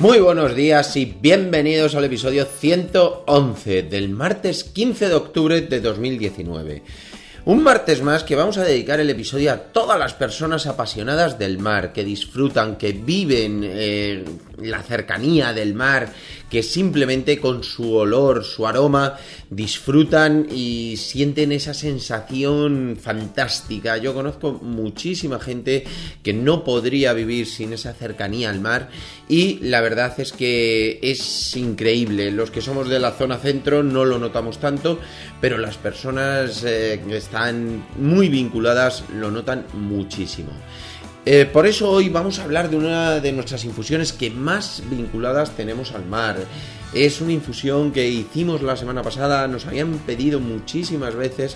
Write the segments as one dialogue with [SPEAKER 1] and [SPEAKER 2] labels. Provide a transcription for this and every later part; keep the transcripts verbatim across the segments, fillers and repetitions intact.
[SPEAKER 1] Muy buenos días y bienvenidos al episodio ciento once del martes quince de octubre de dos mil diecinueve. Un martes más que vamos a dedicar el episodio a todas las personas apasionadas del mar, que disfrutan, que viven eh, la cercanía del mar, que simplemente con su olor, su aroma, disfrutan y sienten esa sensación fantástica. Yo conozco muchísima gente que no podría vivir sin esa cercanía al mar y la verdad es que es increíble. Los que somos de la zona centro no lo notamos tanto, pero las personas eh, que están muy vinculadas lo notan muchísimo. Eh, por eso hoy vamos a hablar de una de nuestras infusiones que más vinculadas tenemos al mar. Es una infusión que hicimos la semana pasada, nos habían pedido muchísimas veces,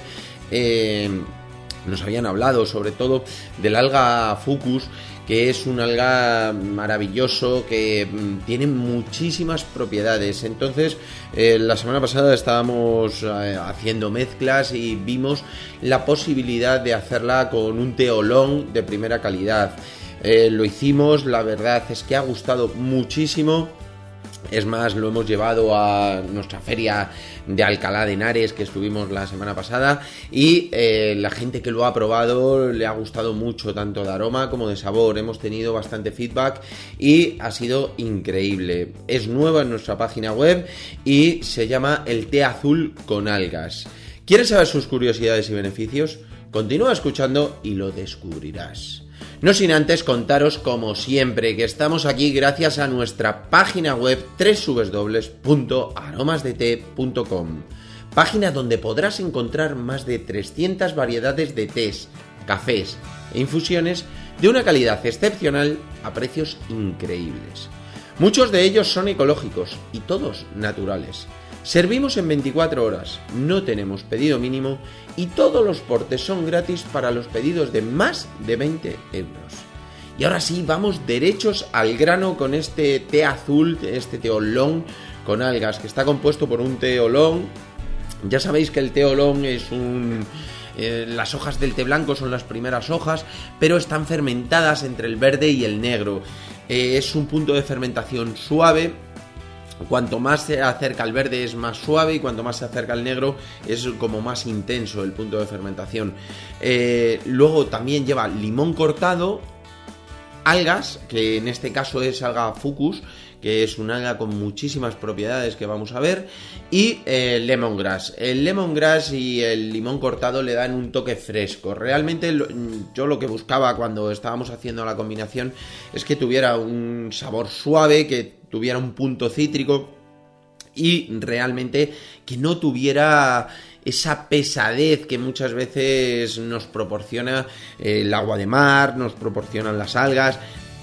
[SPEAKER 1] eh, nos habían hablado sobre todo del alga fucus, que es un alga maravilloso que tiene muchísimas propiedades. Entonces, eh, la semana pasada estábamos eh, haciendo mezclas y vimos la posibilidad de hacerla con un té oolong de primera calidad. Eh, lo hicimos, la verdad es que ha gustado muchísimo. Es más, lo hemos llevado a nuestra feria de Alcalá de Henares que estuvimos la semana pasada y eh, la gente que lo ha probado le ha gustado mucho, tanto de aroma como de sabor. Hemos tenido bastante feedback y ha sido increíble. Es nueva en nuestra página web y se llama el té azul con algas. ¿Quieres saber sus curiosidades y beneficios? Continúa escuchando y lo descubrirás. No sin antes contaros, como siempre, que estamos aquí gracias a nuestra página web doble u doble u doble u punto aromas de té punto com, página donde podrás encontrar más de trescientas variedades de tés, cafés e infusiones de una calidad excepcional a precios increíbles. Muchos de ellos son ecológicos y todos naturales. Servimos en veinticuatro horas, no tenemos pedido mínimo y todos los portes son gratis para los pedidos de más de veinte euros. Y ahora sí, vamos derechos al grano con este té azul, este té oolong con algas, que está compuesto por un té oolong. Ya sabéis que el té oolong es un... Eh, las hojas del té blanco son las primeras hojas, pero están fermentadas entre el verde y el negro. Eh, es un punto de fermentación suave. Cuanto más se acerca al verde es más suave y cuanto más se acerca al negro es como más intenso el punto de fermentación. Eh, luego también lleva limón cortado, algas, que en este caso es alga fucus, que es un alga con muchísimas propiedades que vamos a ver, y eh, lemongrass. El lemongrass y el limón cortado le dan un toque fresco. Realmente lo, yo lo que buscaba cuando estábamos haciendo la combinación es que tuviera un sabor suave, que tuviera un punto cítrico y realmente que no tuviera esa pesadez que muchas veces nos proporciona el agua de mar, nos proporcionan las algas,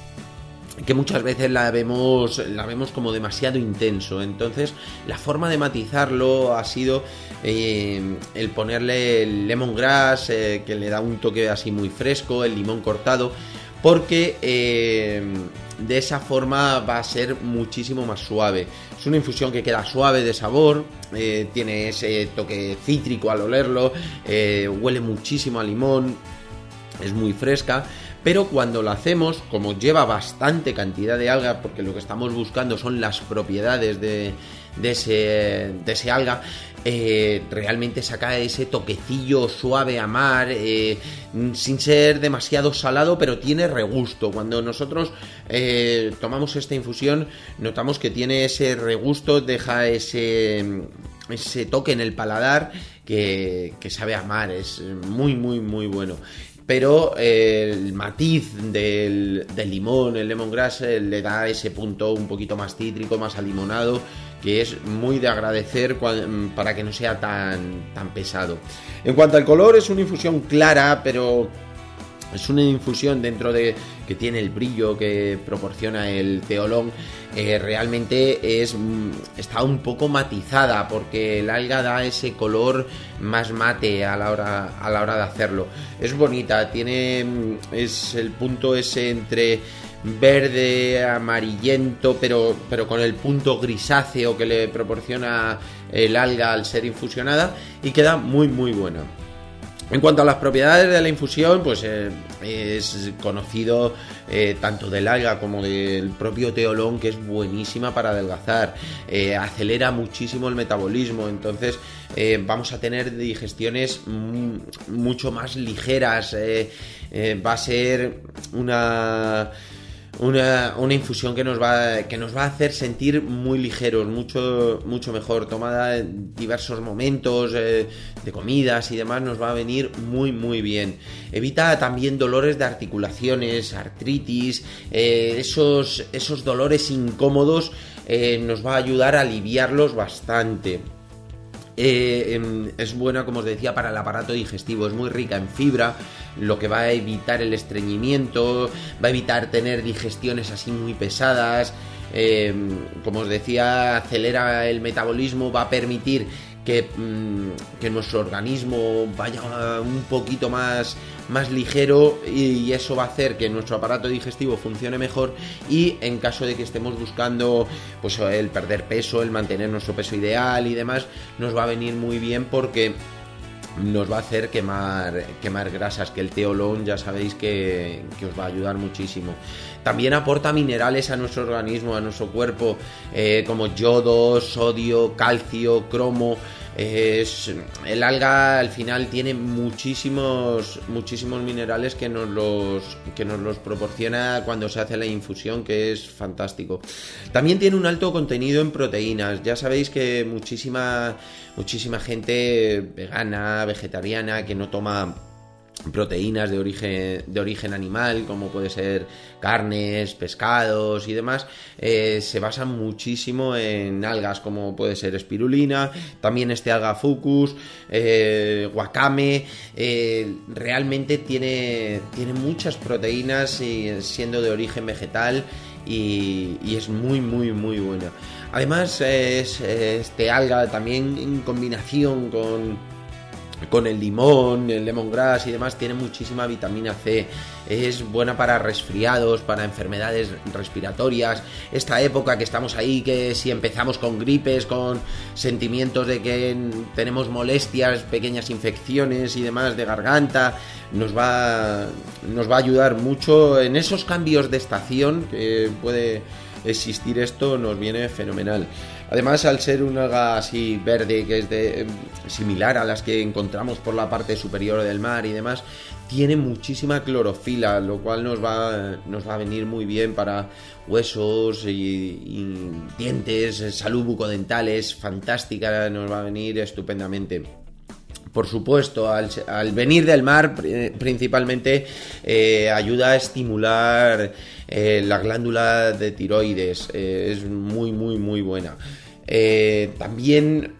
[SPEAKER 1] que muchas veces la vemos, la vemos como demasiado intenso. Entonces la forma de matizarlo ha sido eh, el ponerle el lemongrass, eh, que le da un toque así muy fresco, el limón cortado, porque eh, de esa forma va a ser muchísimo más suave. Es una infusión que queda suave de sabor, eh, tiene ese toque cítrico al olerlo, eh, huele muchísimo a limón, es muy fresca. Pero cuando lo hacemos, como lleva bastante cantidad de alga, porque lo que estamos buscando son las propiedades de, de, ese, de ese alga, eh, realmente saca ese toquecillo suave a mar, eh, sin ser demasiado salado, pero tiene regusto. Cuando nosotros eh, tomamos esta infusión, notamos que tiene ese regusto, deja ese, ese toque en el paladar que, que sabe a mar, es muy, muy, muy bueno. Pero eh, el matiz del, del limón, el lemongrass, eh, le da ese punto un poquito más cítrico, más alimonado, que es muy de agradecer cual, para que no sea tan, tan pesado. En cuanto al color, es una infusión clara, pero es una infusión dentro de que tiene el brillo que proporciona el té oolong. Eh, realmente es, está un poco matizada porque el alga da ese color más mate a la hora, a la hora de hacerlo. Es bonita, tiene es el punto ese entre verde, amarillento, pero, pero con el punto grisáceo que le proporciona el alga al ser infusionada y queda muy muy buena. En cuanto a las propiedades de la infusión, pues eh, es conocido eh, tanto del alga como del propio teolón que es buenísima para adelgazar, eh, acelera muchísimo el metabolismo, entonces eh, vamos a tener digestiones m- mucho más ligeras, eh, eh, va a ser una... Una, una infusión que nos va que nos va a hacer sentir muy ligeros, mucho mucho mejor, tomada en diversos momentos eh, de comidas y demás, nos va a venir muy muy bien. Evita también dolores de articulaciones, artritis, eh, esos, esos dolores incómodos, eh, nos va a ayudar a aliviarlos bastante. Eh, es buena, como os decía, para el aparato digestivo, es muy rica en fibra, lo que va a evitar el estreñimiento, va a evitar tener digestiones así muy pesadas, eh, como os decía, acelera el metabolismo, va a permitir que, que nuestro organismo vaya un poquito más, más ligero, y eso va a hacer que nuestro aparato digestivo funcione mejor, y en caso de que estemos buscando pues el perder peso, el mantener nuestro peso ideal y demás, nos va a venir muy bien porque nos va a hacer quemar, quemar grasas, que el teolón ya sabéis que, que os va a ayudar muchísimo. También aporta minerales a nuestro organismo, a nuestro cuerpo, eh, como yodo, sodio, calcio, cromo. Eh, es, el alga al final tiene muchísimos muchísimos minerales que nos los que nos los proporciona cuando se hace la infusión, que es fantástico. También tiene un alto contenido en proteínas. Ya sabéis que muchísima muchísima gente vegana, vegetariana, que no toma proteínas de origen de origen animal, como puede ser carnes, pescados y demás, eh, se basan muchísimo en algas, como puede ser espirulina, también este alga fucus, eh, wakame, eh, realmente tiene, tiene muchas proteínas, y siendo de origen vegetal, y, y es muy muy muy buena. Además es este alga también en combinación con con el limón, el lemongrass y demás, tiene muchísima vitamina C, es buena para resfriados, para enfermedades respiratorias, esta época que estamos ahí, que si empezamos con gripes, con sentimientos de que tenemos molestias, pequeñas infecciones y demás de garganta, nos va, nos va a ayudar mucho en esos cambios de estación que puede existir. Esto nos viene fenomenal. Además, al ser un alga así verde, que es de, similar a las que encontramos por la parte superior del mar y demás, tiene muchísima clorofila, lo cual nos va, nos va a venir muy bien para huesos y, y dientes, salud bucodental, es fantástica, nos va a venir estupendamente. Por supuesto, al, al venir del mar, principalmente eh, ayuda a estimular eh, la glándula de tiroides, eh, es muy muy muy buena. Eh, también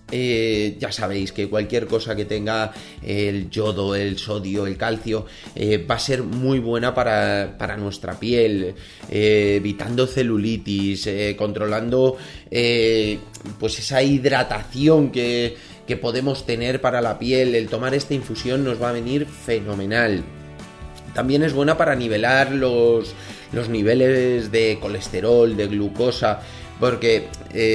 [SPEAKER 1] eh, ya sabéis que cualquier cosa que tenga el yodo, el sodio, el calcio, eh, va a ser muy buena para, para nuestra piel, eh, evitando celulitis, eh, controlando eh, pues esa hidratación que, que podemos tener para la piel. El tomar esta infusión nos va a venir fenomenal. También es buena para nivelar los, los niveles de colesterol, de glucosa, porque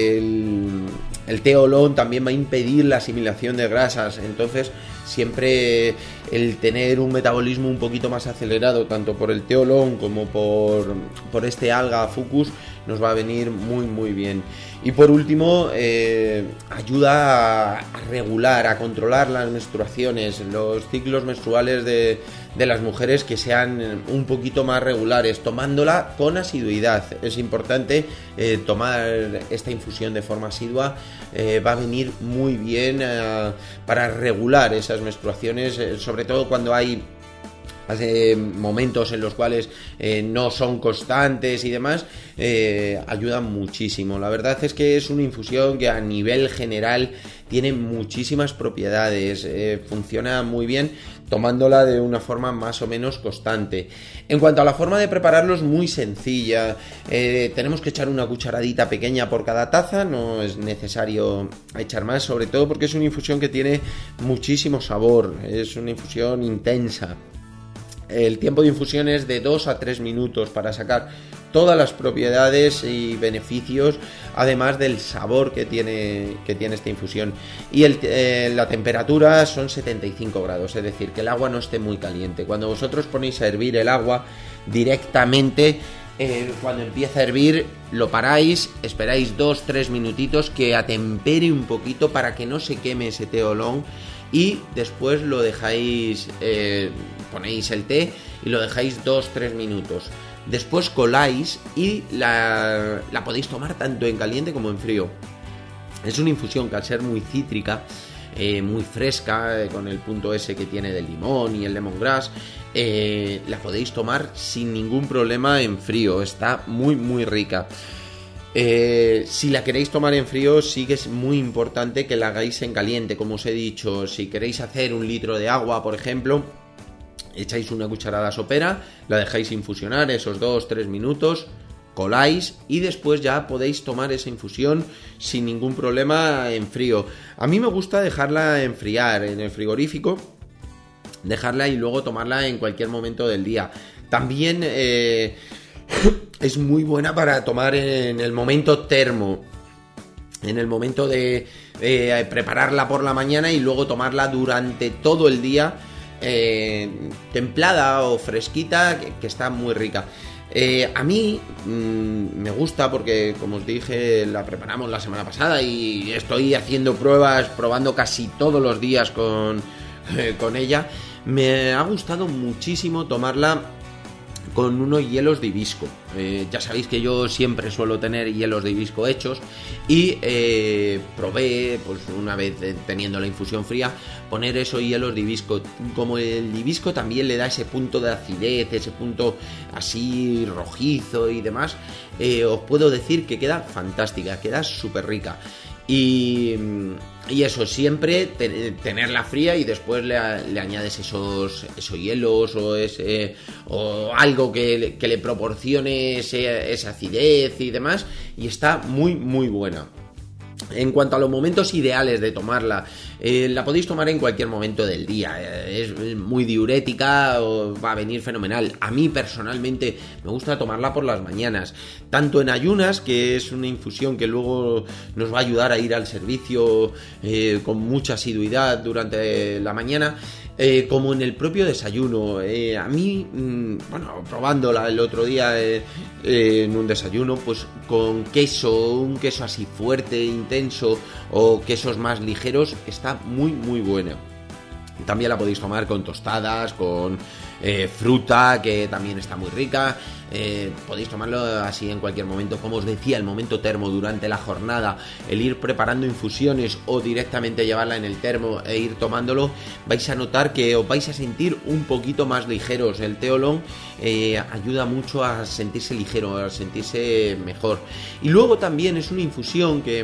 [SPEAKER 1] el, el teolón también va a impedir la asimilación de grasas. Entonces siempre el tener un metabolismo un poquito más acelerado, tanto por el teolón como por, por este alga fucus, nos va a venir muy muy bien. Y por último, eh, ayuda a, a regular, a controlar las menstruaciones, los ciclos menstruales de, de las mujeres, que sean un poquito más regulares, tomándola con asiduidad. Es importante eh, tomar esta infusión de forma asidua, eh, va a venir muy bien eh, para regular esas menstruaciones, eh, sobre todo cuando hay hace momentos en los cuales eh, no son constantes y demás, eh, ayudan muchísimo. La verdad es que es una infusión que a nivel general tiene muchísimas propiedades, eh, funciona muy bien tomándola de una forma más o menos constante. En cuanto a la forma de prepararlo, es muy sencilla. Eh, tenemos que echar una cucharadita pequeña por cada taza, no es necesario echar más, sobre todo porque es una infusión que tiene muchísimo sabor, es una infusión intensa. El tiempo de infusión es de dos a tres minutos para sacar todas las propiedades y beneficios, además del sabor que tiene, que tiene esta infusión. Y el, eh, la temperatura son setenta y cinco grados, es decir, que el agua no esté muy caliente. Cuando vosotros ponéis a hervir el agua directamente, eh, cuando empieza a hervir, lo paráis, esperáis dos tres minutitos que atempere un poquito para que no se queme ese té oolong, y después lo dejáis, eh, ponéis el té y lo dejáis dos tres minutos. Después coláis y la, la podéis tomar tanto en caliente como en frío. Es una infusión que, al ser muy cítrica, eh, muy fresca, eh, con el punto ese que tiene del limón y el lemongrass, eh, la podéis tomar sin ningún problema en frío. Está muy muy rica. Eh, si la queréis tomar en frío, sí que es muy importante que la hagáis en caliente. Como os he dicho, si queréis hacer un litro de agua, por ejemplo, echáis una cucharada sopera, la dejáis infusionar esos dos tres minutos, coláis y después ya podéis tomar esa infusión sin ningún problema en frío. A mí me gusta dejarla enfriar en el frigorífico, dejarla y luego tomarla en cualquier momento del día. También eh, es muy buena para tomar en el momento termo, en el momento de eh, prepararla por la mañana y luego tomarla durante todo el día, eh, templada o fresquita, que, que está muy rica. Eh, a mí mmm, me gusta porque, como os dije, la preparamos la semana pasada y estoy haciendo pruebas, probando casi todos los días con, eh, con ella. Me ha gustado muchísimo tomarla con unos hielos de hibisco. Eh, ya sabéis que yo siempre suelo tener hielos de hibisco hechos y eh, probé, pues una vez teniendo la infusión fría, poner esos hielos de hibisco. Como el hibisco también le da ese punto de acidez, ese punto así rojizo y demás, eh, os puedo decir que queda fantástica, queda súper rica. Y, y eso, siempre te, tenerla fría y después le, le añades esos, esos hielos o, ese, o algo que, que le proporcione ese, esa acidez y demás, y está muy muy buena. En cuanto a los momentos ideales de tomarla, eh, la podéis tomar en cualquier momento del día. Eh, es muy diurética, o va a venir fenomenal. A mí personalmente me gusta tomarla por las mañanas, tanto en ayunas, que es una infusión que luego nos va a ayudar a ir al servicio eh, con mucha asiduidad durante la mañana, Eh, como en el propio desayuno. Eh, a mí, mmm, bueno, probándola el otro día eh, eh, en un desayuno, pues con queso, un queso así fuerte, intenso, o quesos más ligeros, está muy muy buena. También la podéis tomar con tostadas, con eh, fruta, que también está muy rica. Eh, podéis tomarlo así en cualquier momento. Como os decía, el momento termo durante la jornada, el ir preparando infusiones o directamente llevarla en el termo e ir tomándolo, vais a notar que os vais a sentir un poquito más ligeros. El té oolong eh, ayuda mucho a sentirse ligero, a sentirse mejor. Y luego también es una infusión que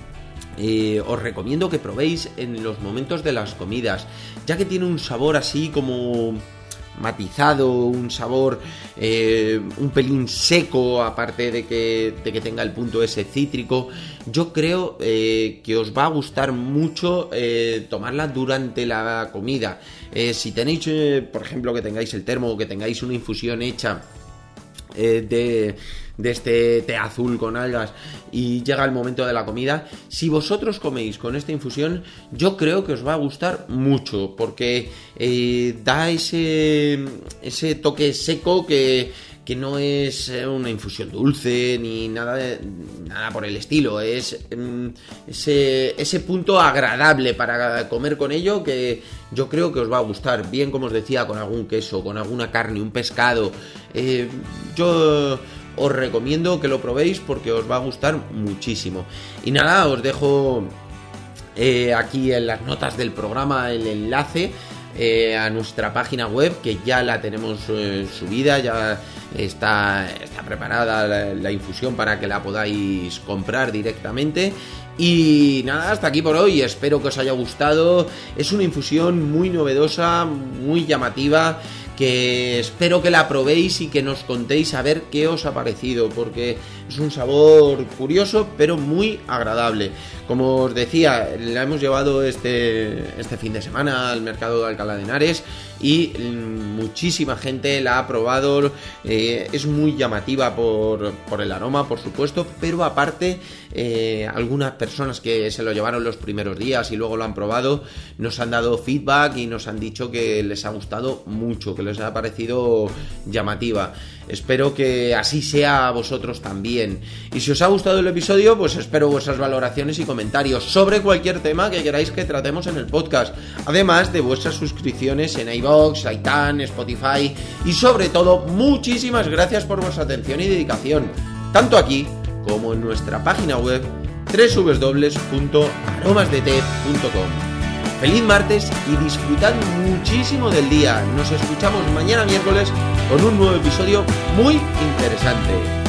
[SPEAKER 1] Eh, os recomiendo que probéis en los momentos de las comidas, ya que tiene un sabor así como matizado, un sabor eh, un pelín seco, aparte de que, de que tenga el punto ese cítrico. Yo creo eh, que os va a gustar mucho eh, tomarla durante la comida. Eh, si tenéis, eh, por ejemplo, que tengáis el termo o que tengáis una infusión hecha eh, de... de este té azul con algas y llega el momento de la comida, si vosotros coméis con esta infusión, yo creo que os va a gustar mucho, porque eh, da ese, ese toque seco que, que no es una infusión dulce ni nada, de, nada por el estilo, es mm, ese, ese punto agradable para comer con ello, que yo creo que os va a gustar, bien como os decía, con algún queso, con alguna carne, un pescado. eh, yo os recomiendo que lo probéis porque os va a gustar muchísimo. Y nada, os dejo eh, aquí en las notas del programa el enlace eh, a nuestra página web, que ya la tenemos eh, subida, ya está, está preparada la, la infusión para que la podáis comprar directamente. Y nada, hasta aquí por hoy, espero que os haya gustado. Es una infusión muy novedosa, muy llamativa, que espero que la probéis y que nos contéis a ver qué os ha parecido, porque es un sabor curioso pero muy agradable. Como os decía, la hemos llevado este, este fin de semana al mercado de Alcalá de Henares y mmm, muchísima gente la ha probado. Eh, es muy llamativa por, por el aroma, por supuesto, pero aparte eh, algunas personas que se lo llevaron los primeros días y luego lo han probado nos han dado feedback y nos han dicho que les ha gustado mucho, que les ha parecido llamativa. Espero que así sea a vosotros también. Y si os ha gustado el episodio, pues espero vuestras valoraciones y comentarios sobre cualquier tema que queráis que tratemos en el podcast, además de vuestras suscripciones en iVoox, iTunes, Spotify y sobre todo muchísimas gracias por vuestra atención y dedicación, tanto aquí como en nuestra página web doble u doble u doble u punto aromas de té punto com. Feliz martes y disfrutad muchísimo del día. Nos escuchamos mañana miércoles con un nuevo episodio muy interesante.